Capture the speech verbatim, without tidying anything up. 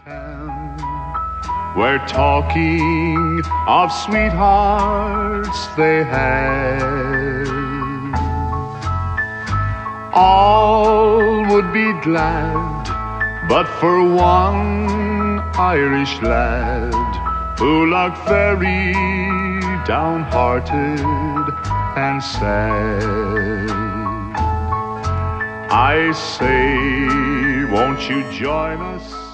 We're talking of sweethearts they had. All would be glad, but for one Irish lad who looked very downhearted and sad. I say, won't you join us